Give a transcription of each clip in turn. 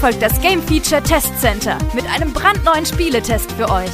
folgt das Game Feature Test Center mit einem brandneuen Spieletest für euch.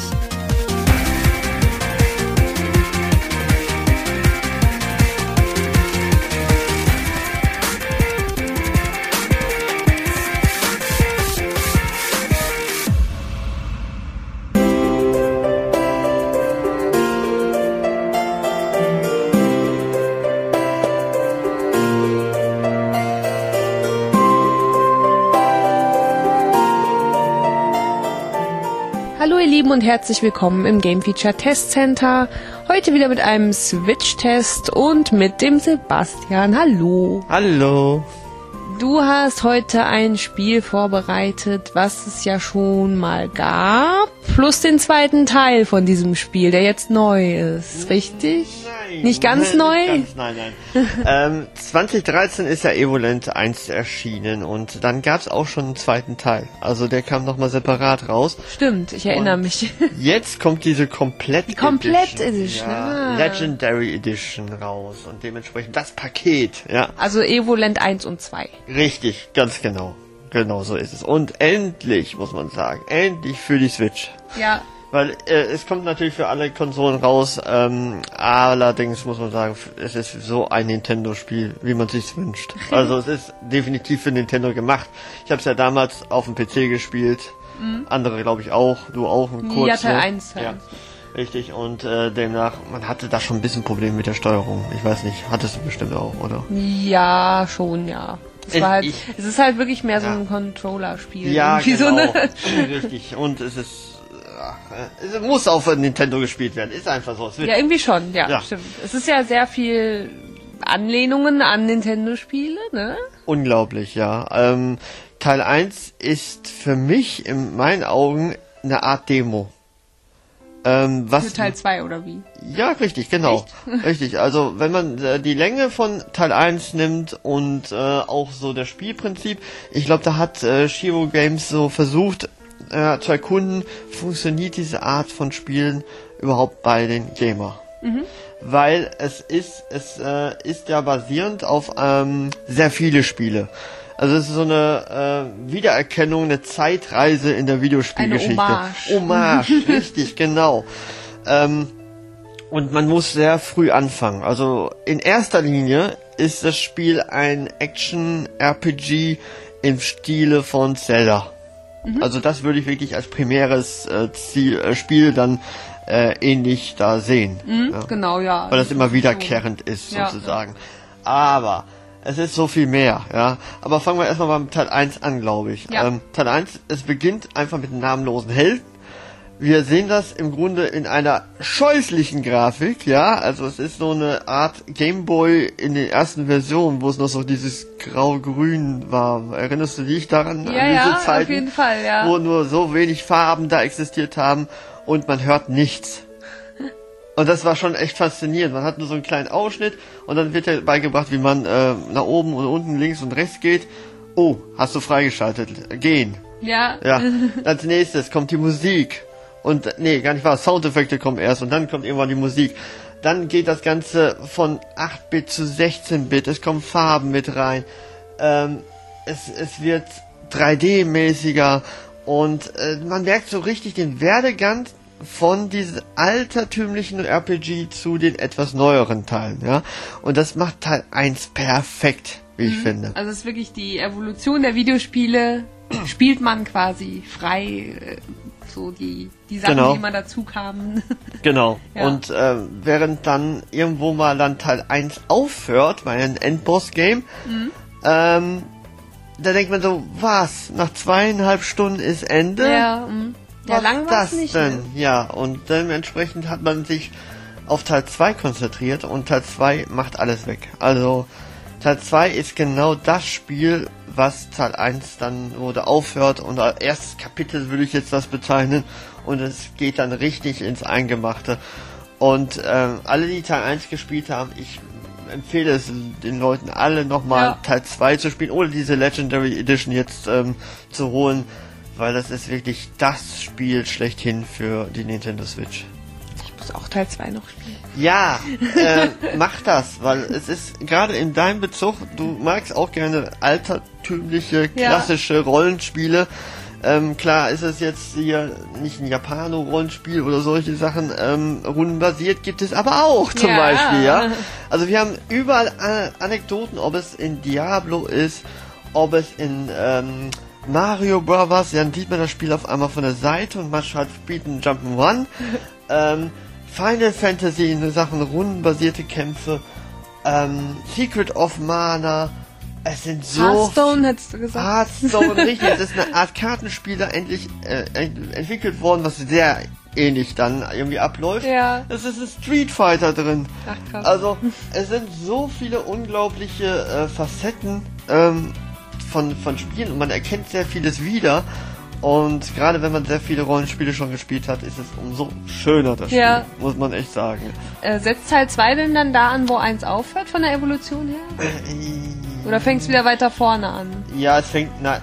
Hallo ihr Lieben und herzlich willkommen im Game Feature Test Center. Heute wieder mit einem Switch-Test und mit dem Sebastian. Hallo. Hallo. Du hast heute ein Spiel vorbereitet, was es ja schon mal gab, plus den zweiten Teil von diesem Spiel, der jetzt neu ist, richtig? Nein. Nicht ganz neu? Nicht ganz, nein. 2013 ist ja Evoland 1 erschienen und dann gab es auch schon einen zweiten Teil. Also der kam nochmal separat raus. Stimmt, ich erinnere mich. Jetzt kommt diese Komplett-Edition. Ja, Legendary Edition raus und dementsprechend das Paket. Ja. Also Evoland 1 und 2. Richtig, ganz genau. Genau so ist es. Und endlich, muss man sagen, endlich für die Switch. Ja. Weil es kommt natürlich für alle Konsolen raus, allerdings muss man sagen, es ist so ein Nintendo-Spiel, wie man sich's wünscht. Also es ist definitiv für Nintendo gemacht. Ich habe es ja damals auf dem PC gespielt, andere glaube ich auch, du auch, kurz. Ja, Teil 1. Ja, richtig, und demnach, man hatte da schon ein bisschen Probleme mit der Steuerung. Ich weiß nicht, hattest du bestimmt auch, oder? Ja, schon, ja. Es ist halt wirklich mehr so ein Controller-Spiel. Ja, genau. So richtig, und es muss auf Nintendo gespielt werden, ist einfach so. Ja, irgendwie schon, ja, stimmt. Es ist ja sehr viel Anlehnungen an Nintendo-Spiele, ne? Unglaublich, ja. Teil 1 ist für mich in meinen Augen eine Art Demo. Für Teil 2 oder wie? Ja, richtig, genau. Echt? Richtig, also wenn man die Länge von Teil 1 nimmt und auch so das Spielprinzip, ich glaube, da hat Shiro Games so versucht, zu erkunden, funktioniert diese Art von Spielen überhaupt bei den Gamer. Weil es ist ja basierend auf sehr viele Spiele. Also es ist so eine Wiedererkennung, eine Zeitreise in der Videospielgeschichte. Eine Hommage, richtig, genau. Und man muss sehr früh anfangen. Also in erster Linie ist das Spiel ein Action-RPG im Stile von Zelda. Also das würde ich wirklich als primäres Spiel dann ähnlich da sehen. Ja. Genau, ja. Weil das immer wiederkehrend ist, sozusagen. Ja. Aber es ist so viel mehr, ja. Aber fangen wir erstmal beim Teil 1 an, glaube ich. Ja. Teil 1, es beginnt einfach mit einem namenlosen Helden. Wir sehen das im Grunde in einer scheußlichen Grafik, ja. Also es ist so eine Art Gameboy in den ersten Versionen, wo es noch so dieses grau-grün war. Erinnerst du dich daran? Ja, an diese Zeiten, auf jeden Fall, ja. wo nur so wenig Farben da existiert haben und man hört nichts. Und das war schon echt faszinierend. Man hat nur so einen kleinen Ausschnitt und dann wird ja beigebracht, wie man nach oben und unten, links und rechts geht. Oh, hast du freigeschaltet. Gehen. Ja. Ja. Als nächstes kommt die Musik. Und, nee, gar nicht wahr, Soundeffekte kommen erst und dann kommt irgendwann die Musik. Dann geht das Ganze von 8-Bit zu 16-Bit, es kommen Farben mit rein. Es wird 3D-mäßiger und man merkt so richtig den Werdegang von diesem altertümlichen RPG zu den etwas neueren Teilen, ja. Und das macht Teil 1 perfekt, wie ich finde. Also es ist wirklich die Evolution der Videospiele, spielt man quasi frei, so die Sachen, genau, die immer dazu kamen. Genau. Ja. Und während dann irgendwo mal dann Teil 1 aufhört, bei einem Endboss-Game, da denkt man so, was? Nach 2,5 Stunden ist Ende? Ja, was lang ist war's das nicht, denn? ne? Ja, und dementsprechend hat man sich auf Teil 2 konzentriert und Teil 2 macht alles weg. Also Teil 2 ist genau das Spiel, was Teil 1 dann wurde aufhört und als erstes Kapitel würde ich jetzt das bezeichnen und es geht dann richtig ins Eingemachte. Und alle, die Teil 1 gespielt haben, ich empfehle es den Leuten alle nochmal Teil 2 zu spielen oder diese Legendary Edition jetzt zu holen, weil das ist wirklich das Spiel schlechthin für die Nintendo Switch. muss auch Teil 2 noch spielen. Ja, mach das, weil es ist gerade in deinem Bezug, du magst auch gerne altertümliche, klassische Rollenspiele. Klar ist es jetzt hier nicht ein Japano-Rollenspiel oder solche Sachen, rundenbasiert gibt es aber auch zum Beispiel, ja. Also wir haben überall Anekdoten, ob es in Diablo ist, ob es in Mario Brothers, dann sieht man das Spiel auf einmal von der Seite und man spielt einen Jump'n'Run. Final Fantasy in Sachen rundenbasierte Kämpfe, Secret of Mana, es sind so... Hearthstone, hättest du gesagt. Hearthstone, richtig, es ist eine Art Kartenspiel endlich entwickelt worden, was sehr ähnlich dann irgendwie abläuft. Ja. Es ist ein Street Fighter drin. Ach, krass. Also, es sind so viele unglaubliche Facetten von Spielen und man erkennt sehr vieles wieder. Und gerade wenn man sehr viele Rollenspiele schon gespielt hat, ist es umso schöner, das Spiel, muss man echt sagen. Setzt Teil 2 denn dann da an, wo 1 aufhört, von der Evolution her? Oder fängt es wieder weiter vorne an? Ja, es fängt, nein,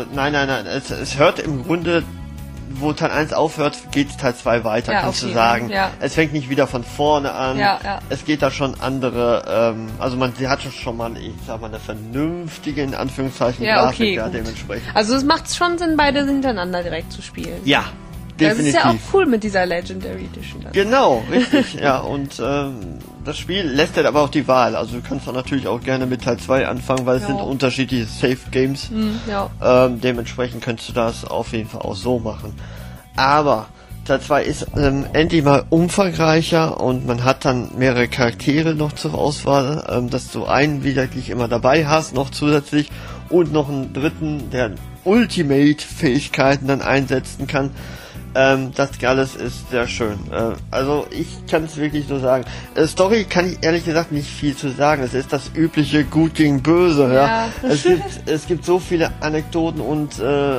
es hört im Grunde, wo Teil 1 aufhört, geht Teil 2 weiter, kannst du sagen. Ja. Es fängt nicht wieder von vorne an. Ja. Es geht da schon andere, also sie hat schon mal, ich sag mal, eine vernünftige, in Anführungszeichen, Grafik da dementsprechend. Also es macht schon Sinn, beide hintereinander direkt zu spielen. Ja, definitiv. Das ist ja auch cool mit dieser Legendary Edition. Dann. Genau, richtig, ja, und das Spiel lässt halt aber auch die Wahl, also du kannst auch natürlich auch gerne mit Teil 2 anfangen, weil es sind unterschiedliche Safe Games, dementsprechend könntest du das auf jeden Fall auch so machen. Aber Teil 2 ist endlich mal umfangreicher und man hat dann mehrere Charaktere noch zur Auswahl, dass du einen wirklich immer dabei hast, noch zusätzlich, und noch einen dritten, der Ultimate-Fähigkeiten dann einsetzen kann. Das alles ist sehr schön. Also ich kann es wirklich so sagen. Story kann ich ehrlich gesagt nicht viel zu sagen. Es ist das übliche Gut gegen Böse. Ja. Es gibt so viele Anekdoten und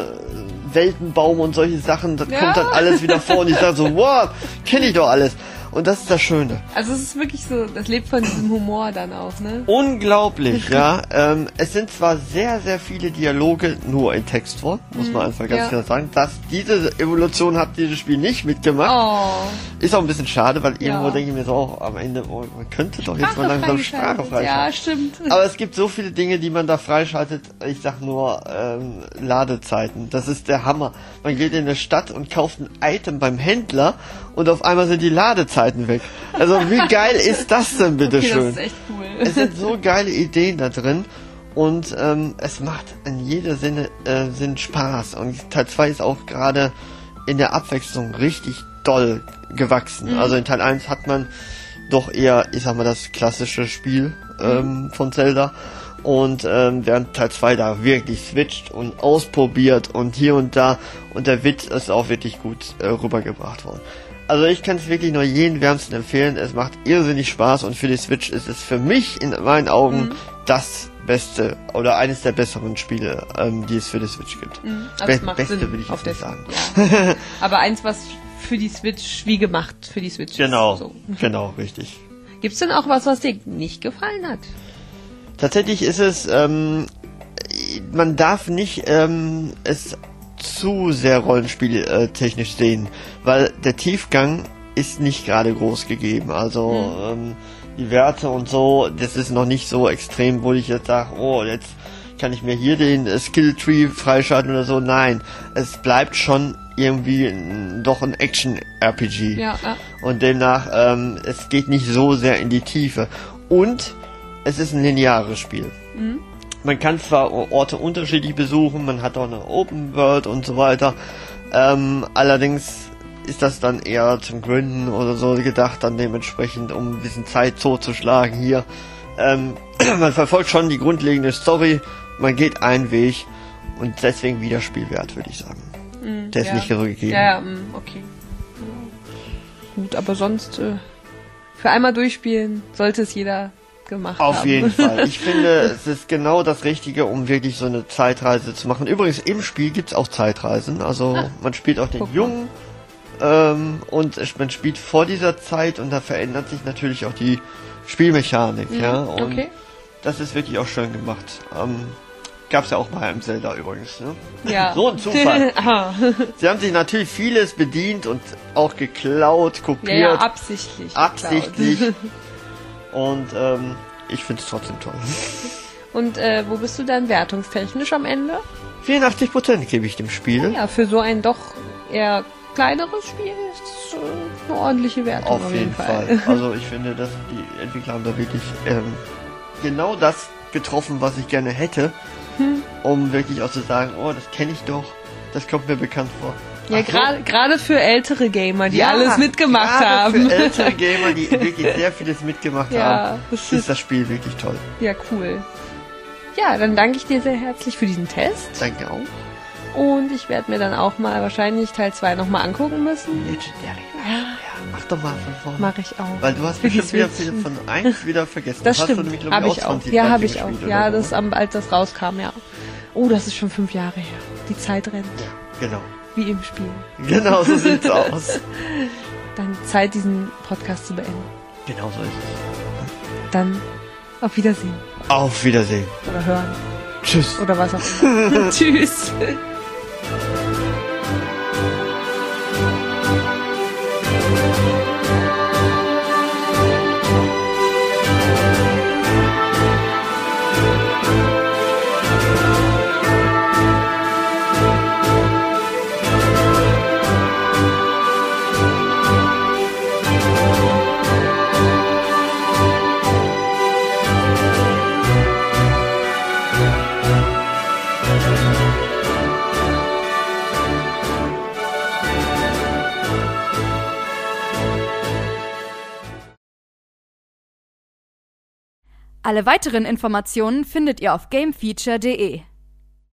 Weltenbaum und solche Sachen. Das kommt dann alles wieder vor und ich sage so, wow, kenne ich doch alles. Und das ist das Schöne. Also es ist wirklich so, das lebt von diesem Humor dann auch, ne? Unglaublich, ja. Es sind zwar sehr, sehr viele Dialoge nur in Textform, muss man einfach ganz klar sagen. Diese Evolution hat dieses Spiel nicht mitgemacht. Oh. Ist auch ein bisschen schade, weil irgendwo denke ich mir so auch am Ende, man könnte doch jetzt mal langsam Sprache freischalten. Ja, stimmt. Aber es gibt so viele Dinge, die man da freischaltet. Ich sag nur Ladezeiten. Das ist der Hammer. Man geht in eine Stadt und kauft ein Item beim Händler und auf einmal sind die Ladezeiten weg. Also wie geil ist das denn, bitteschön? Das ist echt cool. Es sind so geile Ideen da drin und es macht in jeder Sinn Spaß. Und Teil 2 ist auch gerade in der Abwechslung richtig doll gewachsen. Also in Teil 1 hat man doch eher, ich sag mal, das klassische Spiel von Zelda. Und während Teil 2 da wirklich switcht und ausprobiert und hier und da, und der Witz ist auch wirklich gut rübergebracht worden. Also ich kann es wirklich nur jedem wärmsten empfehlen. Es macht irrsinnig Spaß und für die Switch ist es für mich in meinen Augen das beste oder eines der besseren Spiele, die es für die Switch gibt. Also es macht Beste Sinn würde ich jetzt nicht sagen. Ja. Aber eins, was für die Switch wie gemacht für die Switch genau, ist. So. Genau, richtig. Gibt's denn auch was dir nicht gefallen hat? Tatsächlich ist es, man darf nicht es zu sehr rollenspieltechnisch sehen, weil der Tiefgang ist nicht gerade groß gegeben. Also die Werte und so, das ist noch nicht so extrem, wo ich jetzt sage, oh, jetzt kann ich mir hier den Skill-Tree freischalten oder so. Nein, es bleibt schon irgendwie doch ein Action-RPG. Ja. Und demnach, es geht nicht so sehr in die Tiefe. Und es ist ein lineares Spiel. Man kann zwar Orte unterschiedlich besuchen, man hat auch eine Open World und so weiter. Allerdings ist das dann eher zum Gründen oder so gedacht, dann dementsprechend, um ein bisschen Zeit totzuschlagen hier. Man verfolgt schon die grundlegende Story, man geht einen Weg und deswegen Wiederspielwert, würde ich sagen. Der ist nicht so gegeben. Ja, okay. Gut, aber sonst für einmal durchspielen sollte es jeder gemacht haben. Auf jeden Fall. Ich finde, es ist genau das Richtige, um wirklich so eine Zeitreise zu machen. Übrigens, im Spiel gibt's auch Zeitreisen. Also man spielt auch den Jungen und man spielt vor dieser Zeit und da verändert sich natürlich auch die Spielmechanik. Ja, und das ist wirklich auch schön gemacht. gab's ja auch bei einem Zelda übrigens, ne? Ja. So ein Zufall. Ah. Sie haben sich natürlich vieles bedient und auch geklaut, kopiert. Ja, absichtlich. Absichtlich. geklaut. Und ich finde es trotzdem toll. Und wo bist du dann wertungstechnisch am Ende? 84% gebe ich dem Spiel. Ja, für so ein doch eher kleineres Spiel ist es eine ordentliche Wertung Auf jeden Fall. Also ich finde, dass die Entwickler haben da wirklich genau das getroffen, was ich gerne hätte, um wirklich auch zu sagen, oh, das kenne ich doch, das kommt mir bekannt vor. Ja, gerade für ältere Gamer, die alles mitgemacht haben. Für ältere Gamer, die wirklich sehr vieles mitgemacht haben, ist das Spiel wirklich toll. Ja, cool. Ja, dann danke ich dir sehr herzlich für diesen Test. Danke auch. Und ich werde mir dann auch mal wahrscheinlich Teil 2 nochmal angucken müssen. Legendary. Ja, mach doch mal von vorne. Mache ich auch. Weil du hast bestimmt wieder von 1 wieder vergessen. Das hast stimmt. Du nämlich, Habe ich auch. Ja, habe ich auch. Ja, das als das rauskam, ja. Oh, das ist schon 5 Jahre her. Die Zeit rennt. Ja, genau. Wie im Spiel. Genau, so sieht's aus. Dann Zeit, diesen Podcast zu beenden. Genau so ist es. Dann auf Wiedersehen. Auf Wiedersehen. Oder hören. Tschüss. Oder was auch immer. Tschüss. Alle weiteren Informationen findet ihr auf gamefeature.de.